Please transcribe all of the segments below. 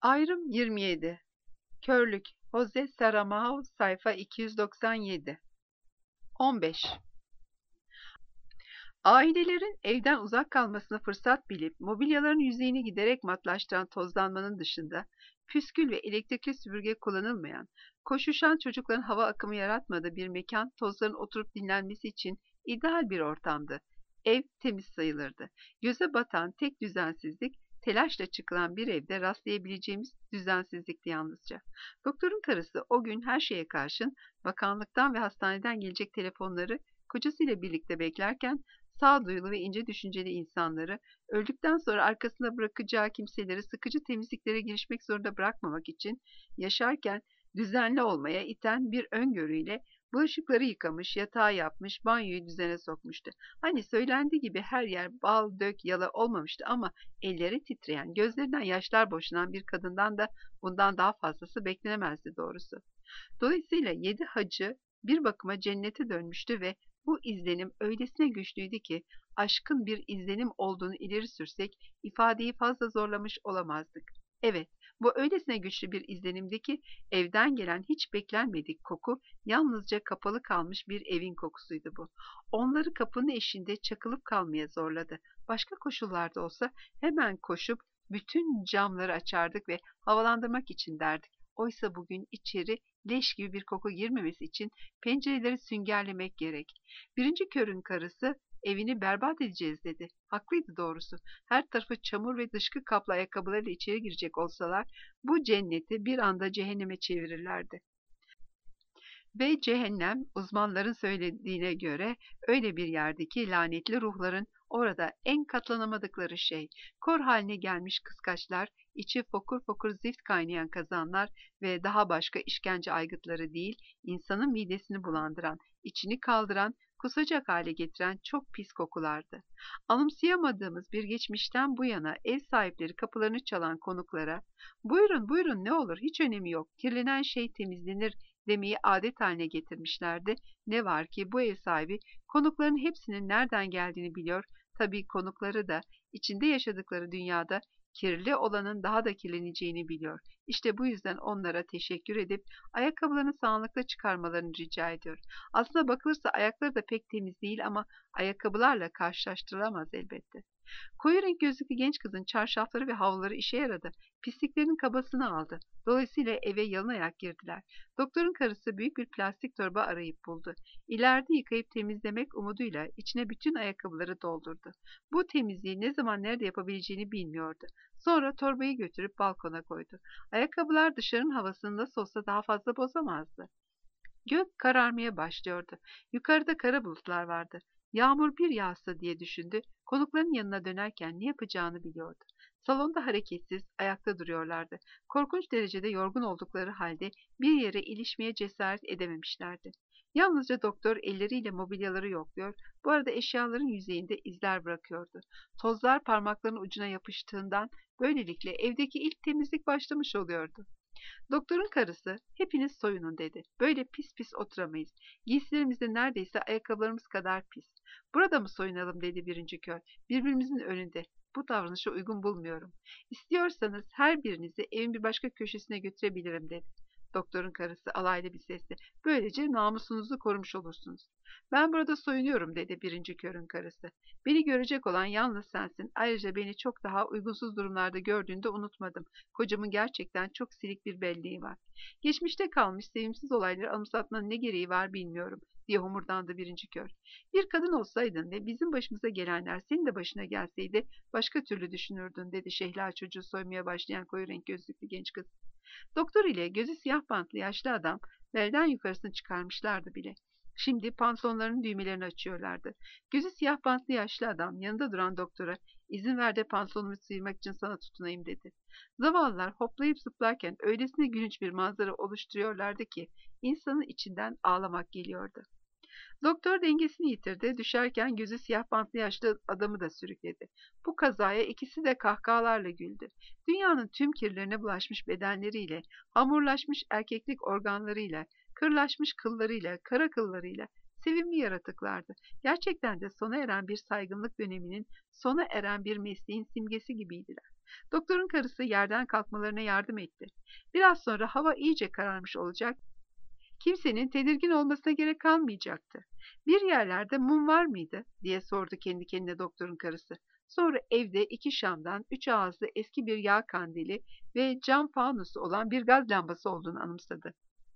Ayrım 27. Körlük. Jose Saramago sayfa 297. 15. Ailelerin evden uzak kalmasını fırsat bilip mobilyaların yüzeyini giderek matlaştıran tozlanmanın dışında püskül ve elektrikli süpürge kullanılmayan, koşuşan çocukların hava akımı yaratmadığı bir mekan tozların oturup dinlenmesi için ideal bir ortamdı. Ev temiz sayılırdı. Göze batan tek düzensizlik telaşla çıkılan bir evde rastlayabileceğimiz düzensizlikti yalnızca. Doktorun karısı o gün her şeye karşın bakanlıktan ve hastaneden gelecek telefonları kocasıyla birlikte beklerken sağduyulu ve ince düşünceli insanları, öldükten sonra arkasında bırakacağı kimseleri sıkıcı temizliklere girişmek zorunda bırakmamak için yaşarken düzenli olmaya iten bir öngörüyle bulaşıkları yıkamış, yatağı yapmış, banyoyu düzene sokmuştu. Hani söylendiği gibi her yer bal, dök, yala olmamıştı ama elleri titreyen, gözlerinden yaşlar boşanan bir kadından da bundan daha fazlası beklenemezdi doğrusu. Dolayısıyla 7 hacı bir bakıma cennete dönmüştü ve bu izlenim öylesine güçlüydü ki aşkın bir izlenim olduğunu ileri sürsek ifadeyi fazla zorlamış olamazdık. Evet, bu öylesine güçlü bir izlenimdi ki evden gelen hiç beklenmedik koku yalnızca kapalı kalmış bir evin kokusuydu bu. Onları kapının eşiğinde çakılıp kalmaya zorladı. Başka koşullarda olsa hemen koşup bütün camları açardık ve havalandırmak için derdik. Oysa bugün içeri leş gibi bir koku girmemesi için pencereleri süngerlemek gerek. Birinci körün karısı evini berbat edeceğiz dedi. Haklıydı doğrusu. Her tarafı çamur ve dışkı kaplı ayakkabılarıyla içeri girecek olsalar bu cenneti bir anda cehenneme çevirirlerdi. Ve cehennem uzmanların söylediğine göre öyle bir yerde ki lanetli ruhların orada en katlanamadıkları şey, kor haline gelmiş kıskaçlar, içi fokur fokur zift kaynayan kazanlar ve daha başka işkence aygıtları değil, insanın midesini bulandıran, içini kaldıran, kusacak hale getiren çok pis kokulardı. Anımsayamadığımız bir geçmişten bu yana ev sahipleri kapılarını çalan konuklara, buyurun buyurun ne olur hiç önemi yok, kirlenen şey temizlenir demeyi adet haline getirmişlerdi. Ne var ki bu ev sahibi konukların hepsinin nereden geldiğini biliyor. Tabii konukları da içinde yaşadıkları dünyada kirli olanın daha da kirleneceğini biliyor. İşte bu yüzden onlara teşekkür edip ayakkabılarını sağlıkla çıkarmalarını rica ediyor. Aslında bakılırsa ayakları da pek temiz değil ama ayakkabılarla karşılaştırılamaz elbette. Koyu renk gözlüklü genç kızın çarşafları ve havluları işe yaradı. Pisliklerin kabasını aldı. Dolayısıyla eve yalın girdiler. Doktorun karısı büyük bir plastik torba arayıp buldu. İleride yıkayıp temizlemek umuduyla içine bütün ayakkabıları doldurdu. Bu temizliği ne zaman nerede yapabileceğini bilmiyordu. Sonra torbayı götürüp balkona koydu. Ayakkabılar dışarının havasını nasıl olsa daha fazla bozamazdı. Gök kararmaya başlıyordu. Yukarıda kara bulutlar vardı. Yağmur bir yağsa diye düşündü. Konukların yanına dönerken ne yapacağını biliyordu. Salonda hareketsiz, ayakta duruyorlardı. Korkunç derecede yorgun oldukları halde bir yere ilişmeye cesaret edememişlerdi. Yalnızca doktor elleriyle mobilyaları yokluyor, bu arada eşyaların yüzeyinde izler bırakıyordu. Tozlar parmaklarının ucuna yapıştığından böylelikle evdeki ilk temizlik başlamış oluyordu. Doktorun karısı, hepiniz soyunun dedi. Böyle pis pis oturamayız. Giysilerimiz de neredeyse ayakkabılarımız kadar pis. Burada mı soyunalım dedi birinci kör. Birbirimizin önünde. Bu davranışı uygun bulmuyorum. İstiyorsanız her birinizi evin bir başka köşesine götürebilirim dedi. Doktorun karısı alaylı bir sesle. Böylece namusunuzu korumuş olursunuz. Ben burada soyunuyorum dedi birinci körün karısı. Beni görecek olan yalnız sensin. Ayrıca beni çok daha uygunsuz durumlarda gördüğünde unutmadım. Kocamın gerçekten çok silik bir belleği var. Geçmişte kalmış sevimsiz olayları anımsatmanın ne gereği var bilmiyorum diye homurdandı birinci kör. Bir kadın olsaydın ve bizim başımıza gelenler senin de başına gelseydi başka türlü düşünürdün dedi şehla çocuğu soymaya başlayan koyu renk gözlüklü genç kız. Doktor ile gözü siyah bantlı yaşlı adam belden yukarısını çıkarmışlardı bile. Şimdi pantolonlarının düğmelerini açıyorlardı. Gözü siyah bantlı yaşlı adam yanında duran doktora izin ver de pantolonumu sıyırmak için sana tutunayım dedi. Zavallılar hoplayıp zıplarken öylesine gülünç bir manzara oluşturuyorlardı ki insanın içinden ağlamak geliyordu. Doktor dengesini yitirdi, düşerken gözü siyah bantlı yaşlı adamı da sürükledi. Bu kazaya ikisi de kahkahalarla güldü. Dünyanın tüm kirlerine bulaşmış bedenleriyle, hamurlaşmış erkeklik organlarıyla, kırlaşmış kıllarıyla, kara kıllarıyla, sevimli yaratıklardı. Gerçekten de sona eren bir saygınlık döneminin, sona eren bir mesleğin simgesi gibiydiler. Doktorun karısı yerden kalkmalarına yardım etti. Biraz sonra hava iyice kararmış olacak. Kimsenin tedirgin olmasına gerek kalmayacaktı. "Bir yerlerde mum var mıydı?" diye sordu kendi kendine doktorun karısı. Sonra evde 2 şamdan 3 ağızlı eski bir yağ kandili ve cam fanusu olan bir gaz lambası olduğunu anımsadı.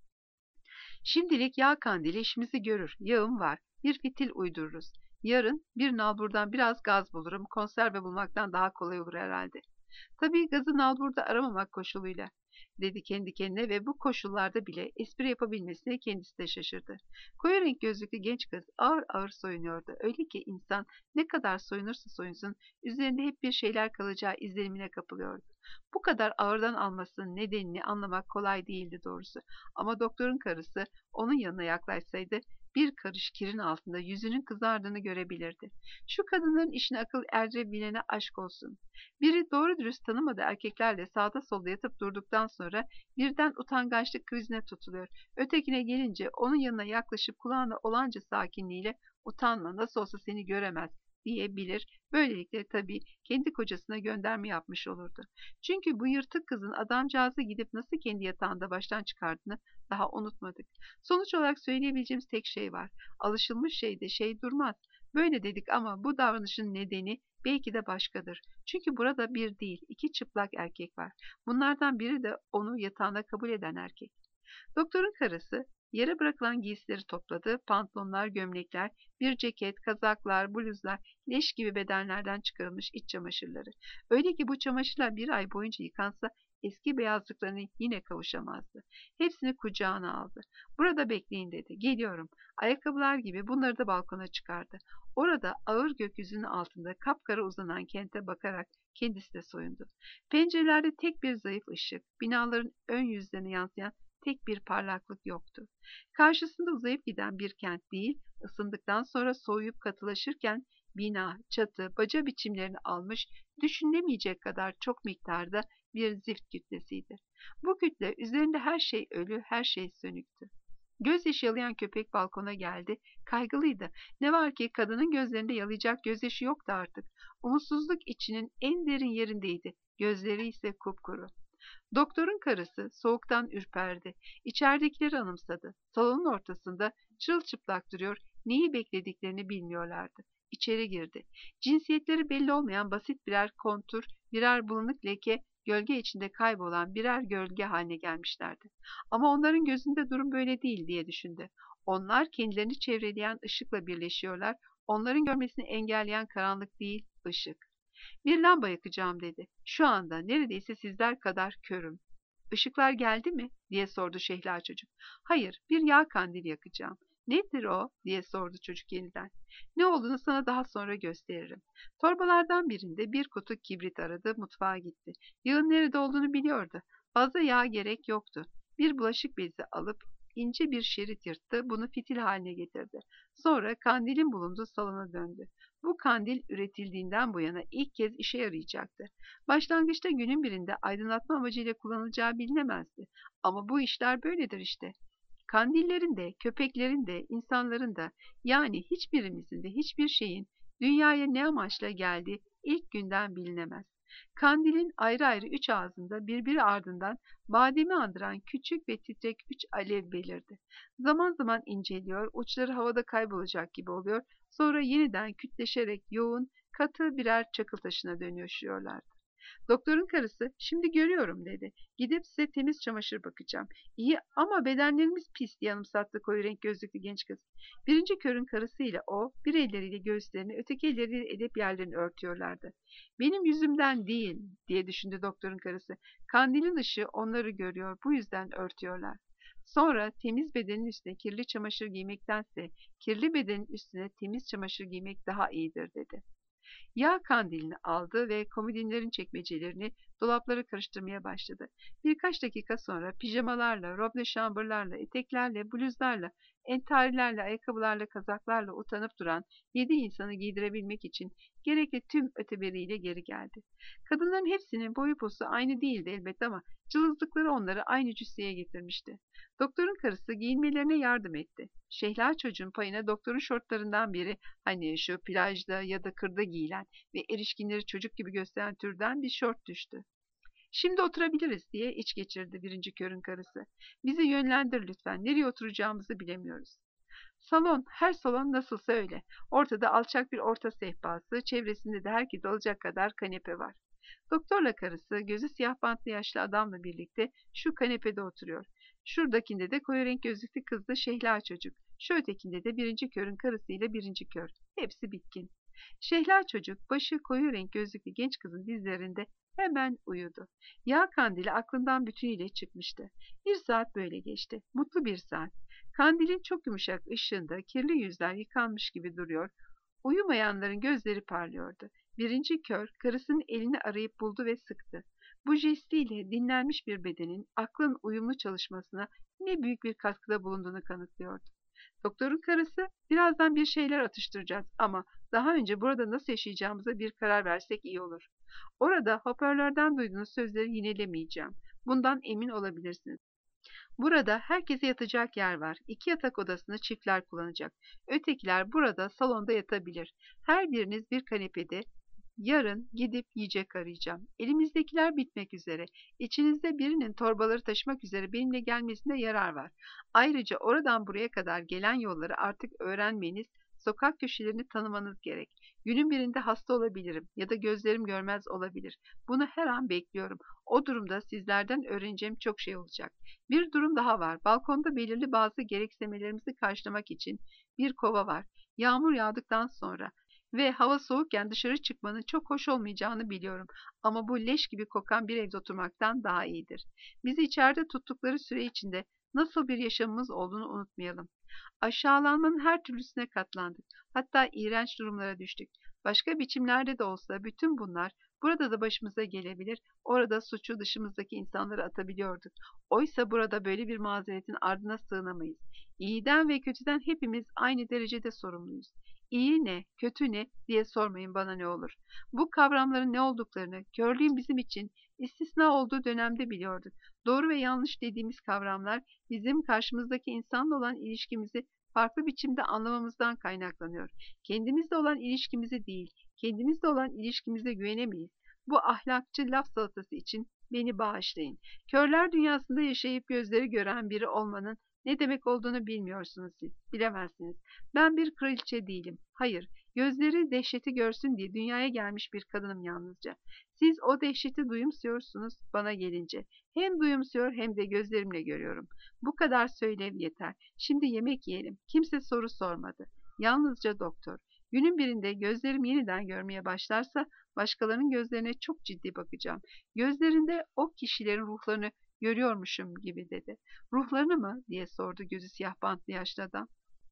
"Şimdilik yağ kandili işimizi görür. Yağım var. Bir fitil uydururuz. Yarın bir nalburdan biraz gaz bulurum. Konserve bulmaktan daha kolay olur herhalde. Tabii gazı nalburda aramamak koşuluyla," dedi kendi kendine ve bu koşullarda bile espri yapabilmesine kendisi de şaşırdı. Koyu renk gözlüklü genç kız ağır ağır soyunuyordu. Öyle ki insan ne kadar soyunursa soyunsun üzerinde hep bir şeyler kalacağı izlenimine kapılıyordu. Bu kadar ağırdan almasının nedenini anlamak kolay değildi doğrusu. Ama doktorun karısı onun yanına yaklaşsaydı bir karış kirin altında yüzünün kızardığını görebilirdi. Şu kadınların işine akıl erdirebilene aşk olsun. Biri doğru dürüst tanımadığı erkeklerle sağda solda yatıp durduktan sonra birden utangaçlık krizine tutuluyor. Ötekine gelince onun yanına yaklaşıp kulağına olanca sakinliğiyle "Utanma, nasıl olsa seni göremez," diyebilir. Böylelikle tabii kendi kocasına gönderme yapmış olurdu. Çünkü bu yırtık kızın adamcağızı gidip nasıl kendi yatağında baştan çıkardığını daha unutmadık. Sonuç olarak söyleyebileceğimiz tek şey var: alışılmış şeyde şey durmaz. Böyle dedik ama bu davranışın nedeni belki de başkadır. Çünkü burada bir değil, 2 çıplak erkek var. Bunlardan biri de onu yatağına kabul eden erkek. Doktorun karısı yere bırakılan giysileri topladı. Pantolonlar, gömlekler, bir ceket, kazaklar, bluzlar, leş gibi bedenlerden çıkarılmış iç çamaşırları. Öyle ki bu çamaşırlar bir ay boyunca yıkansa eski beyazlıklarına yine kavuşamazdı. Hepsini kucağına aldı. "Burada bekleyin," dedi. "Geliyorum." Ayakkabılar gibi bunları da balkona çıkardı. Orada ağır gökyüzünün altında kapkara uzanan kente bakarak kendisi de soyundu. Pencerelerde tek bir zayıf ışık, binaların ön yüzlerine yansıyan tek bir parlaklık yoktu. Karşısında uzayıp giden bir kent değil, ısındıktan sonra soğuyup katılaşırken bina, çatı, baca biçimlerini almış, düşünülemeyecek kadar çok miktarda bir zift kütlesiydi. Bu kütle üzerinde her şey ölü, her şey sönüktü. Gözyaşı yalayan köpek balkona geldi. Kaygılıydı. Ne var ki kadının gözlerinde yalayacak gözyaşı yoktu artık. Umutsuzluk içinin en derin yerindeydi. Gözleri ise kupkuru. Doktorun karısı soğuktan ürperdi. İçeridekileri anımsadı. Salonun ortasında çırılçıplak duruyor, neyi beklediklerini bilmiyorlardı. İçeri girdi. Cinsiyetleri belli olmayan basit birer kontur, birer bulanık leke, gölge içinde kaybolan birer gölge haline gelmişlerdi. Ama onların gözünde durum böyle değil diye düşündü. Onlar kendilerini çevreleyen ışıkla birleşiyorlar. Onların görmesini engelleyen karanlık değil, ışık. "Bir lamba yakacağım," dedi. "Şu anda neredeyse sizler kadar körüm." "Işıklar geldi mi?" diye sordu şehla çocuk. "Hayır, bir yağ kandili yakacağım." "Nedir o?" diye sordu çocuk yeniden. "Ne olduğunu sana daha sonra gösteririm." Torbalardan birinde bir kutu kibrit aradı, mutfağa gitti. Yağın nerede olduğunu biliyordu. Fazla yağ gerek yoktu. Bir bulaşık bezi alıp ince bir şerit yırttı, bunu fitil haline getirdi. Sonra kandilin bulunduğu salona döndü. Bu kandil üretildiğinden bu yana ilk kez işe yarayacaktı. Başlangıçta günün birinde aydınlatma amacıyla kullanılacağı bilinemezdi. Ama bu işler böyledir işte. Kandillerin de, köpeklerin de, insanların da, yani hiçbirimizin de hiçbir şeyin dünyaya ne amaçla geldiği ilk günden bilinemez. Kandilin ayrı ayrı 3 ağzında birbiri ardından bademi andıran küçük ve titrek 3 alev belirdi. Zaman zaman inceliyor, uçları havada kaybolacak gibi oluyor, sonra yeniden kütleşerek yoğun, katı birer çakıl taşına dönüşüyorlardı. Doktorun karısı, "Şimdi görüyorum," dedi. "Gidip size temiz çamaşır bakacağım." "İyi ama bedenlerimiz pis," diye anımsattı koyu renk gözlüklü genç kız. Birinci körün karısıyla o, bir elleriyle göğüslerini, öteki elleriyle edep yerlerini örtüyorlardı. "Benim yüzümden değil," diye düşündü doktorun karısı. "Kandilin ışığı onları görüyor, bu yüzden örtüyorlar." Sonra temiz bedenin üstüne kirli çamaşır giymektense kirli bedenin üstüne temiz çamaşır giymek daha iyidir, dedi. Yağ kandilini aldı ve komodinlerin çekmecelerini, dolapları karıştırmaya başladı. Birkaç dakika sonra pijamalarla, robe de chamber'larla, eteklerle, bluzlarla, entarilerle, ayakkabılarla, kazaklarla utanıp duran 7 insanı giydirebilmek için gerekli tüm öteberiyle geri geldi. Kadınların hepsinin boyu posu aynı değildi elbette ama cılızlıkları onları aynı cüsseye getirmişti. Doktorun karısı giyinmelerine yardım etti. Şehla çocuğun payına doktorun şortlarından biri, hani şu plajda ya da kırda giyilen, gelen ve erişkinleri çocuk gibi gösteren türden bir şort düştü. Şimdi oturabiliriz diye iç geçirdi birinci körün karısı. Bizi yönlendir lütfen. Nereye oturacağımızı bilemiyoruz. Salon, her salon nasılsa öyle. Ortada alçak bir orta sehpası, çevresinde de herkes alacak kadar kanepe var. Doktorla karısı, gözü siyah bantlı yaşlı adamla birlikte şu kanepede oturuyor. Şuradakinde de koyu renk gözlüklü kızlı Şehla çocuk. Şu ötekinde de birinci körün karısıyla birinci kör. Hepsi bitkin. Şehla çocuk, başı koyu renk gözlüklü genç kızın dizlerinde hemen uyudu. Yağ kandili aklından bütünüyle çıkmıştı. Bir saat böyle geçti. Mutlu bir saat. Kandilin çok yumuşak ışığında kirli yüzler yıkanmış gibi duruyor. Uyumayanların gözleri parlıyordu. Birinci kör karısının elini arayıp buldu ve sıktı. Bu jestiyle dinlenmiş bir bedenin aklın uyumlu çalışmasına ne büyük bir katkıda bulunduğunu kanıtlıyordu. Doktorun karısı, birazdan bir şeyler atıştıracağız ama daha önce burada nasıl yaşayacağımıza bir karar versek iyi olur. Orada hoparlörden duyduğunuz sözleri yinelemeyeceğim. Bundan emin olabilirsiniz. Burada herkese yatacak yer var. 2 yatak odasını çiftler kullanacak. Ötekiler burada salonda yatabilir. Her biriniz bir kanepede. Yarın gidip yiyecek arayacağım. Elimizdekiler bitmek üzere. İçinizde birinin torbaları taşımak üzere benimle gelmesinde yarar var. Ayrıca oradan buraya kadar gelen yolları artık öğrenmeniz, sokak köşelerini tanımanız gerek. Günün birinde hasta olabilirim ya da gözlerim görmez olabilir. Bunu her an bekliyorum. O durumda sizlerden öğreneceğim çok şey olacak. Bir durum daha var. Balkonda belirli bazı gereksinmelerimizi karşılamak için bir kova var. Yağmur yağdıktan sonra ve hava soğukken dışarı çıkmanın çok hoş olmayacağını biliyorum. Ama bu leş gibi kokan bir evde oturmaktan daha iyidir. Bizi içeride tuttukları süre içinde nasıl bir yaşamımız olduğunu unutmayalım. Aşağılanmanın her türlüsüne katlandık. Hatta iğrenç durumlara düştük. Başka biçimlerde de olsa bütün bunlar burada da başımıza gelebilir. Orada suçu dışımızdaki insanlara atabiliyorduk. Oysa burada böyle bir mazeretin ardına sığınamayız. İyiden ve kötüden hepimiz aynı derecede sorumluyuz. İyi ne, kötü ne diye sormayın bana ne olur. Bu kavramların ne olduklarını körlüğün bizim için istisna olduğu dönemde biliyorduk. Doğru ve yanlış dediğimiz kavramlar bizim karşımızdaki insanla olan ilişkimizi farklı biçimde anlamamızdan kaynaklanıyor. Kendimizle olan ilişkimizi değil, kendimizle olan ilişkimize güvenemeyiz. Bu ahlakçı laf salatası için beni bağışlayın. Körler dünyasında yaşayıp gözleri gören biri olmanın ne demek olduğunu bilmiyorsunuz siz, bilemezsiniz. Ben bir kraliçe değilim. Hayır, gözleri dehşeti görsün diye dünyaya gelmiş bir kadınım yalnızca. Siz o dehşeti duyumsuyorsunuz bana gelince. Hem duyumsuyor hem de gözlerimle görüyorum. Bu kadar söylev yeter. Şimdi yemek yiyelim. Kimse soru sormadı. Yalnızca doktor. Günün birinde gözlerim yeniden görmeye başlarsa başkalarının gözlerine çok ciddi bakacağım. Gözlerinde o kişilerin ruhlarını görüyormuşum gibi dedi. Ruhlarını mı diye sordu gözü siyah bantlı yaşlı adam.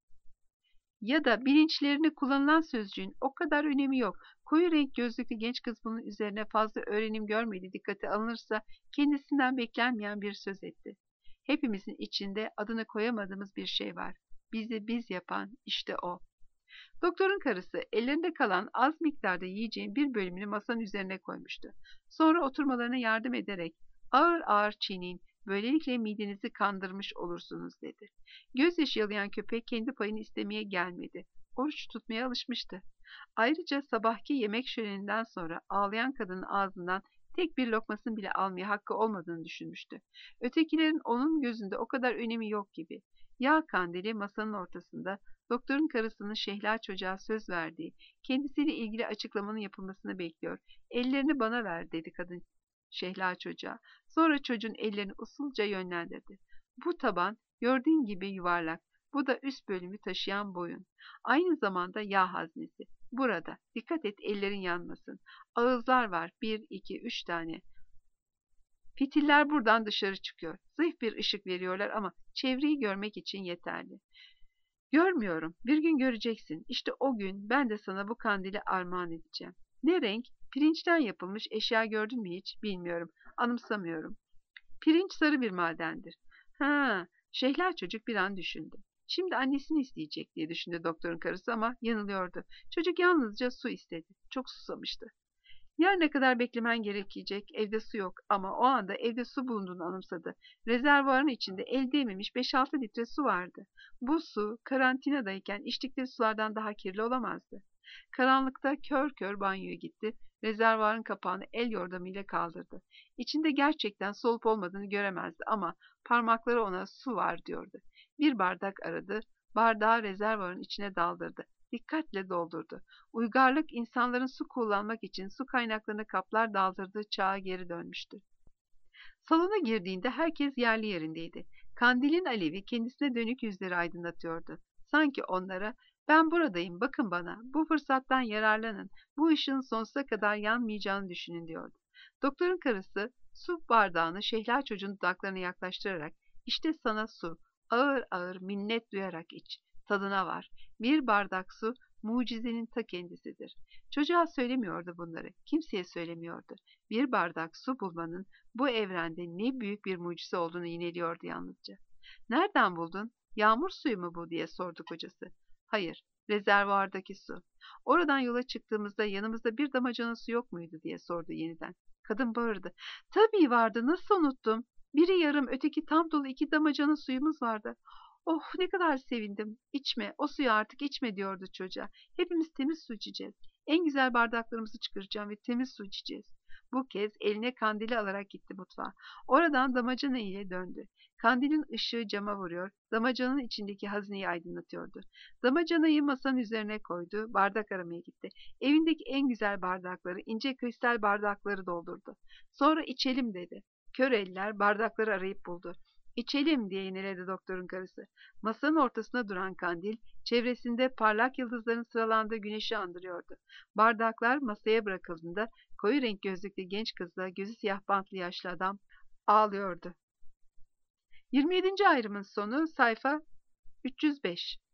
Ya da bilinçlerini kullanılan sözcüğün o kadar önemi yok. Koyu renk gözlüklü genç kız bunun üzerine fazla öğrenim görmedi dikkate alınırsa kendisinden beklenmeyen bir söz etti. Hepimizin içinde adını koyamadığımız bir şey var. Bizi biz yapan işte o. Doktorun karısı ellerinde kalan az miktarda yiyeceğin bir bölümünü masanın üzerine koymuştu. Sonra oturmalarına yardım ederek ağır ağır çiğneyin, böylelikle midenizi kandırmış olursunuz dedi. Gözyaşı yalayan köpek kendi payını istemeye gelmedi. Oruç tutmaya alışmıştı. Ayrıca sabahki yemek şöleninden sonra ağlayan kadının ağzından tek bir lokmasını bile almaya hakkı olmadığını düşünmüştü. Ötekilerin onun gözünde o kadar önemi yok gibi. Yağ kandili masanın ortasında, doktorun karısının Şehla çocuğa söz verdiği, kendisiyle ilgili açıklamanın yapılmasını bekliyor. Ellerini bana ver dedi kadın Şehla çocuğa. Sonra çocuğun ellerini usulca yönlendirdi. Bu taban gördüğün gibi yuvarlak. Bu da üst bölümü taşıyan boyun. Aynı zamanda yağ haznesi. Burada. Dikkat et ellerin yanmasın. Ağızlar var. 1, 2, 3 tane. Fitiller buradan dışarı çıkıyor. Zayıf bir ışık veriyorlar ama çevreyi görmek için yeterli. Görmüyorum. Bir gün göreceksin. İşte o gün ben de sana bu kandili armağan edeceğim. Ne renk? Pirinçten yapılmış eşya gördün mü hiç? Bilmiyorum. Anımsamıyorum. Pirinç sarı bir madendir. Ha, Şehla çocuk bir an düşündü. Şimdi annesini isteyecek diye düşündü doktorun karısı ama yanılıyordu. Çocuk yalnızca su istedi. Çok susamıştı. Yarına kadar beklemen gerekecek. Evde su yok ama o anda evde su bulunduğunu anımsadı. Rezervuarın içinde el değmemiş 5-6 litre su vardı. Bu su karantinadayken içtikleri sulardan daha kirli olamazdı. Karanlıkta kör kör banyoya gitti. Rezervuarın kapağını el yordamıyla kaldırdı. İçinde gerçekten su olup olmadığını göremezdi ama parmakları ona su var diyordu. Bir bardak aradı. Bardağı rezervuarın içine daldırdı. Dikkatle doldurdu. Uygarlık insanların su kullanmak için su kaynaklarına kaplar daldırdığı çağa geri dönmüştü. Salona girdiğinde herkes yerli yerindeydi. Kandilin alevi kendisine dönük yüzleri aydınlatıyordu. Sanki onlara, ben buradayım, bakın bana, bu fırsattan yararlanın, bu ışığın sonsuza kadar yanmayacağını düşünün diyordu. Doktorun karısı su bardağını Şehla çocuğun dudaklarına yaklaştırarak, işte sana su, ağır ağır minnet duyarak iç, tadına var. Bir bardak su mucizenin ta kendisidir. Çocuğa söylemiyordu bunları, kimseye söylemiyordu. Bir bardak su bulmanın bu evrende ne büyük bir mucize olduğunu yineliyordu yalnızca. Nereden buldun? Yağmur suyu mu bu diye sordu kocası. Hayır, rezervuardaki su. Oradan yola çıktığımızda yanımızda bir damacana su yok muydu diye sordu yeniden. Kadın bağırdı. Tabii vardı, nasıl unuttum? Biri yarım, öteki tam dolu 2 damacana suyumuz vardı. Oh ne kadar sevindim. İçme, o suyu artık içme diyordu çocuğa. Hepimiz temiz su içeceğiz. En güzel bardaklarımızı çıkaracağım ve temiz su içeceğiz. Bu kez eline kandili alarak gitti mutfağa. Oradan damacana ile döndü. Kandilin ışığı cama vuruyor, damacanın içindeki hazineyi aydınlatıyordu. Damacanayı masanın üzerine koydu, bardak aramaya gitti. Evindeki en güzel bardakları, ince kristal bardakları doldurdu. Sonra içelim dedi. Kör eller bardakları arayıp buldu. İçelim diye yineledi doktorun karısı. Masanın ortasında duran kandil, çevresinde parlak yıldızların sıralandığı güneşi andırıyordu. Bardaklar masaya bırakıldığında koyu renk gözlüklü genç kızla gözü siyah bantlı yaşlı adam ağlıyordu. 27. ayrımın sonu sayfa 305.